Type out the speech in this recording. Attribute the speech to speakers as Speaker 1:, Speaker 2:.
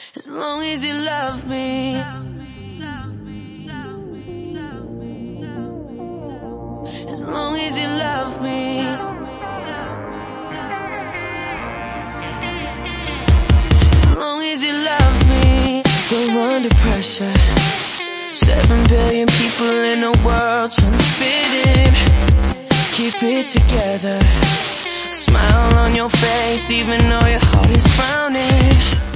Speaker 1: As long as you love me. As long as you love me. As long as you love me. We're under pressure. 7 billion people in the world trying to fit in. Keep it together. Smile on your face even though your heart is frowning.